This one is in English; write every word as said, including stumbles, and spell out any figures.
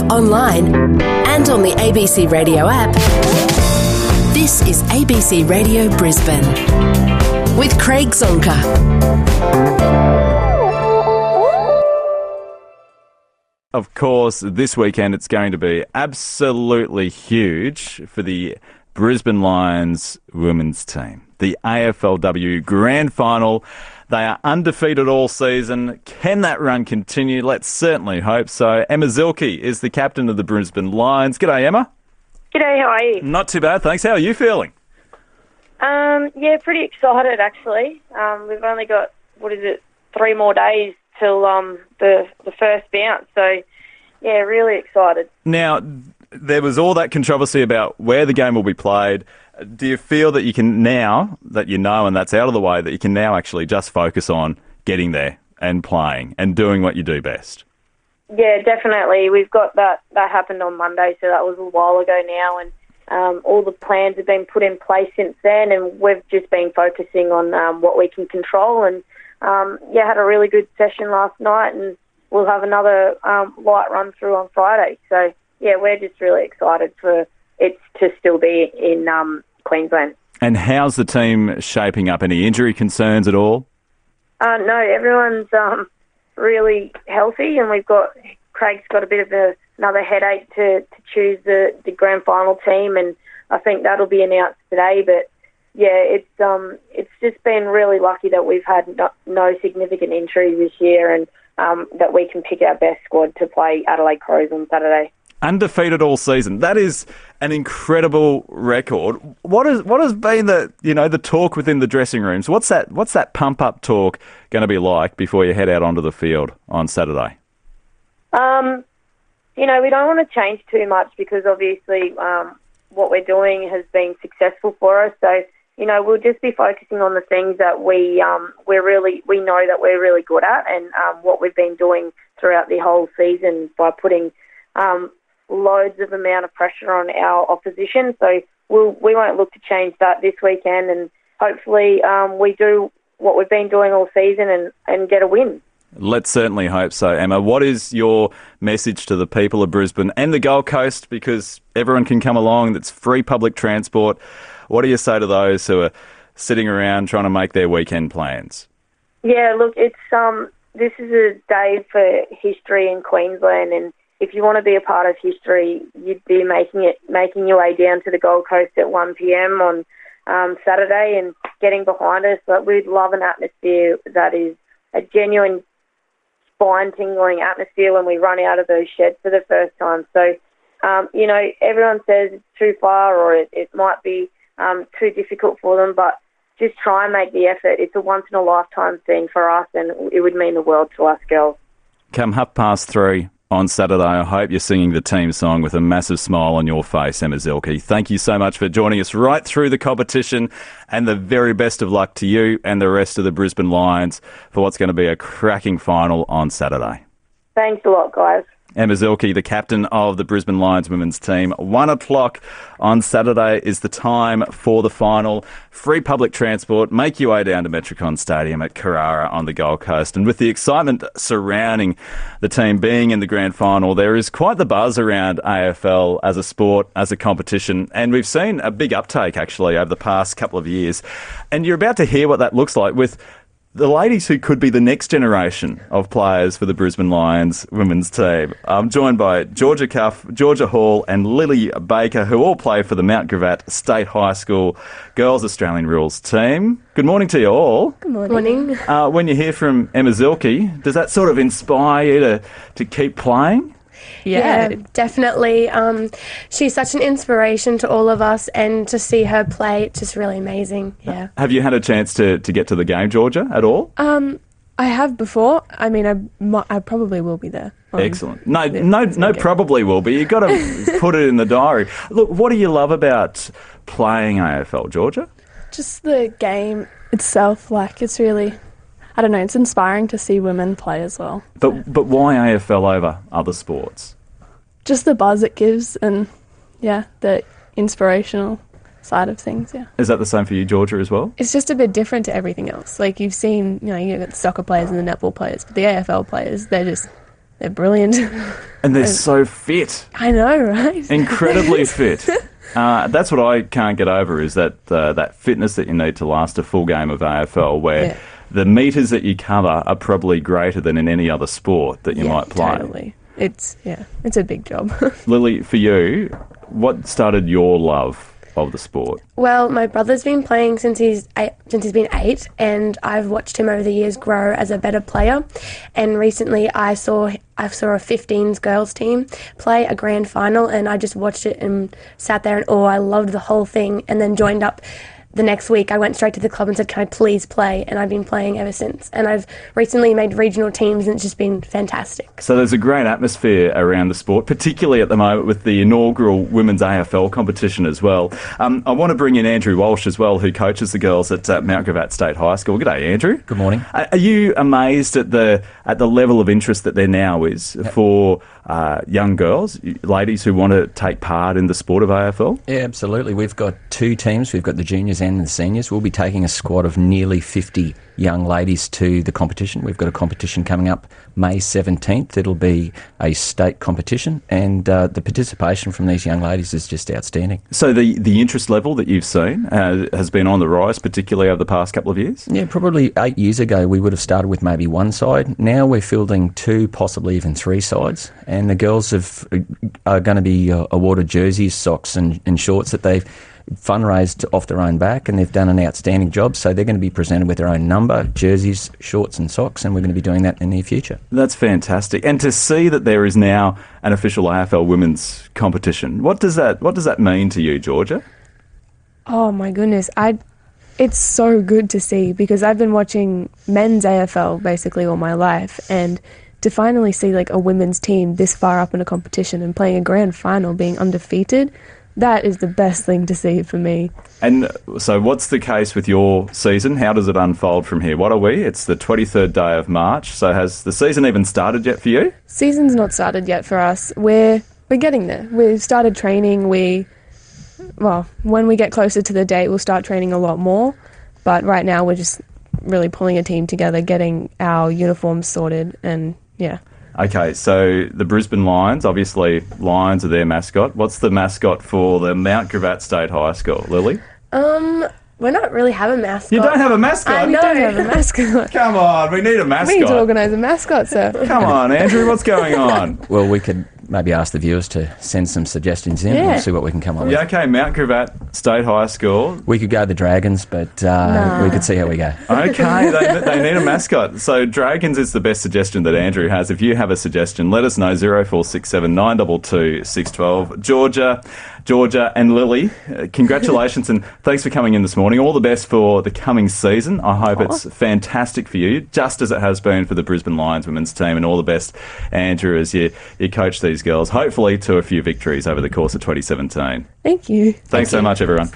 online and on the A B C Radio app. This is A B C Radio Brisbane with Craig Zonka. Of course, this weekend it's going to be absolutely huge for the Brisbane Lions women's team. The A F L W Grand Final. They are undefeated all season. Can that run continue? Let's certainly hope so. Emma Zielke is the captain of the Brisbane Lions. G'day, Emma. G'day, how are you? Not too bad, thanks. How are you feeling? Um, yeah, pretty excited, actually. Um, we've only got, what is it, three more days till um, the, the first bounce. So, yeah, really excited. Now, there was all that controversy about where the game will be played. Do you feel that you can now, that you know and that's out of the way, that you can now actually just focus on getting there and playing and doing what you do best? Yeah, definitely. We've got that. That happened on Monday, so that was a while ago now, and um, all the plans have been put in place since then, and we've just been focusing on um, what we can control. And, um, yeah, had a really good session last night, and we'll have another um, light run through on Friday. So, yeah, we're just really excited for it to still be in um, Queensland. And how's the team shaping up? Any injury concerns at all? Uh, no, everyone's um, really healthy, and we've got Craig's got a bit of a, another headache to, to choose the, the grand final team, and I think that'll be announced today. But yeah, it's um, it's just been really lucky that we've had no, no significant injuries this year, and um, that we can pick our best squad to play Adelaide Crows on Saturday. Undefeated all season. That is an incredible record. What is what has been the you know the talk within the dressing rooms? What's that what's that pump up talk going to be like before you head out onto the field on Saturday? Um, you know, we don't want to change too much because obviously um, what we're doing has been successful for us. So you know, we'll just be focusing on the things that we um, we're really we know that we're really good at, and um, what we've been doing throughout the whole season by putting Um, loads of amount of pressure on our opposition, so we'll, we won't look to change that this weekend, and hopefully um, we do what we've been doing all season and, and get a win. Let's certainly hope so, Emma. What is your message to the people of Brisbane and the Gold Coast, because everyone can come along, it's free public transport? What do you say to those who are sitting around trying to make their weekend plans? Yeah, look, it's um, this is a day for history in Queensland, and if you want to be a part of history, you'd be making it, making your way down to the Gold Coast at one p.m. on um, Saturday and getting behind us. But we'd love an atmosphere that is a genuine spine-tingling atmosphere when we run out of those sheds for the first time. So, um, you know, everyone says it's too far or it, it might be um, too difficult for them, but just try and make the effort. It's a once-in-a-lifetime thing for us, and it would mean the world to us girls. Come half past three on Saturday, I hope you're singing the team song with a massive smile on your face, Emma Zielke. Thank you so much for joining us right through the competition, and the very best of luck to you and the rest of the Brisbane Lions for what's going to be a cracking final on Saturday. Thanks a lot, guys. Emma Zielke, the captain of the Brisbane Lions women's team. One o'clock on Saturday is the time for the final. Free public transport. Make your way down to Metricon Stadium at Carrara on the Gold Coast. And with the excitement surrounding the team being in the grand final, there is quite the buzz around A F L as a sport, as a competition. And we've seen a big uptake, actually, over the past couple of years. And you're about to hear what that looks like with the ladies who could be the next generation of players for the Brisbane Lions women's team. I'm joined by Georgia Cuff, Georgia Hall and Lily Baker, who all play for the Mount Gravatt State High School Girls Australian Rules team. Good morning to you all. Good morning. morning. Uh, when you hear from Emma Zielke, does that sort of inspire you to, to keep playing? Yeah, yeah, definitely. Um, she's such an inspiration to all of us, and to see her play, it's just really amazing. Yeah. Have you had a chance to, to get to the game, Georgia, at all? Um, I have before. I mean, I, mi- I probably will be there. Excellent. No, no, no. Probably will be. You've got to put it in the diary. Look, what do you love about playing A F L, Georgia? Just the game itself. Like, it's really, I don't know, it's inspiring to see women play as well. But so. but why A F L over other sports? Just the buzz it gives, and yeah, the inspirational side of things, yeah. Is that the same for you, Georgia, as well? It's just a bit different to everything else. Like, you've seen, you know, you've got the soccer players and the netball players, but the A F L players, they're just they're brilliant. And they're so fit. I know, right? Incredibly fit. Uh, that's what I can't get over is that uh, that fitness that you need to last a full game of A F L where Yeah. the metres that you cover are probably greater than in any other sport that you yeah, might play. Totally. It's, yeah, it's a big job. Lily, for you, what started your love of the sport? Well, my brother's been playing since he's eight, since he's been eight, and I've watched him over the years grow as a better player. And recently, I saw I saw a fifteens girls team play a grand final, and I just watched it and sat there and oh, I loved the whole thing. And then joined up the next week. I went straight to the club and said, "Can I please play?" And I've been playing ever since. And I've recently made regional teams, and it's just been fantastic. So there's a great atmosphere around the sport, particularly at the moment with the inaugural Women's A F L competition as well. Um, I want to bring in Andrew Walsh as well, who coaches the girls at uh, Mount Gravatt State High School. G'day, Andrew. Good morning. Are are you amazed at the at the level of interest that there now is for uh, young girls, ladies who want to take part in the sport of A F L? Yeah, absolutely. We've got two teams. We've got the juniors and the seniors. We'll be taking a squad of nearly fifty young ladies to the competition. We've got a competition coming up May seventeenth. It'll be a state competition, and uh, the participation from these young ladies is just outstanding. So the, the interest level that you've seen uh, has been on the rise, particularly over the past couple of years? Yeah, probably eight years ago we would have started with maybe one side. Now we're fielding two, possibly even three sides, and the girls have, are going to be uh, awarded jerseys, socks and, and shorts that they've fundraised off their own back, and they've done an outstanding job. So they're going to be presented with their own number, jerseys, shorts and socks, and we're going to be doing that in the near future. That's fantastic. And to see that there is now an official A F L women's competition, what does that what does that mean to you, Georgia? Oh my goodness, I it's so good to see, because I've been watching men's A F L basically all my life, and to finally see like a women's team this far up in a competition and playing a grand final, being undefeated, that is the best thing to see for me. And so what's the case with your season? How does it unfold from here? What are we? It's the twenty-third day of March, so has the season even started yet for you? Season's not started yet for us. We're we're getting there. We've started training. We well, when we get closer to the date, we'll start training a lot more. But right now, we're just really pulling a team together, getting our uniforms sorted, and yeah. Okay, so the Brisbane Lions, obviously Lions are their mascot. What's the mascot for the Mount Gravatt State High School, Lily? Um, we don't really have a mascot. You don't have a mascot? I We know. don't have a mascot. Come on, we need a We need to mascot. organise a mascot, sir. Come on, Andrew, what's going on? Well, we could maybe ask the viewers to send some suggestions in Yeah. and see what we can come up with. Yeah, okay, Mount Gravatt State High School. We could go the Dragons, but uh, Nah. we could see how we go. Okay, they, they need a mascot. So Dragons is the best suggestion that Andrew has. If you have a suggestion, let us know, zero four six seven nine two two six one two. Georgia, Georgia and Lily, uh, congratulations and thanks for coming in this morning. All the best for the coming season. I hope it's fantastic for you, just as it has been for the Brisbane Lions women's team, and all the best, Andrew, as you, you coach these girls, hopefully to a few victories over the course of twenty seventeen. Thank you. Thanks so much, everyone.